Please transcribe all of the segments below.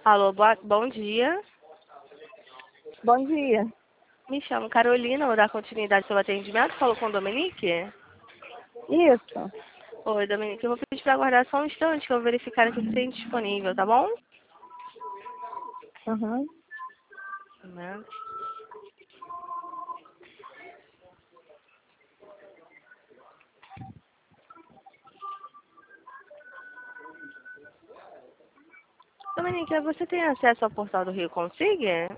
Alô, bom dia. Bom dia. Me chamo Carolina, vou dar continuidade ao seu atendimento. Falou com o Dominique? Isso. Oi, Dominique, eu vou pedir para aguardar só um instante que eu vou verificar aqui se tem disponível, tá bom? Uhum. Né? Dominique, você tem acesso ao portal do Rio Consiga?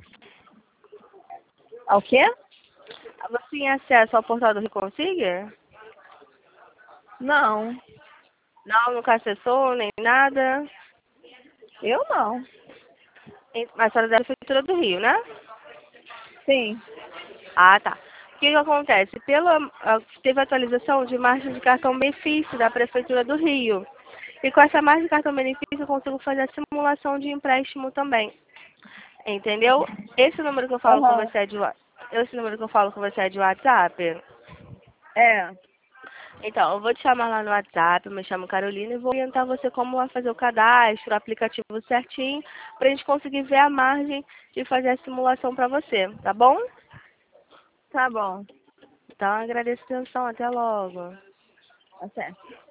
Ao quê? Você tem acesso ao portal do Rio Consiga? Não. Não, nunca acessou, nem nada. Eu não. Mas a senhora é da Prefeitura do Rio, né? Sim. Ah, tá. O que acontece? Teve atualização de margem de cartão benefício da Prefeitura do Rio. E com essa margem de cartão benefício eu consigo fazer a simulação de empréstimo também. Entendeu? Esse número que eu falo com Aham. você é esse número que eu falo com você é de WhatsApp? É. Então, eu vou te chamar lá no WhatsApp, eu me chamo Carolina e vou orientar você como vai fazer o cadastro, o aplicativo certinho, pra gente conseguir ver a margem de fazer a simulação pra você, tá bom? Tá bom. Então, agradeço a atenção, até logo. Tá certo.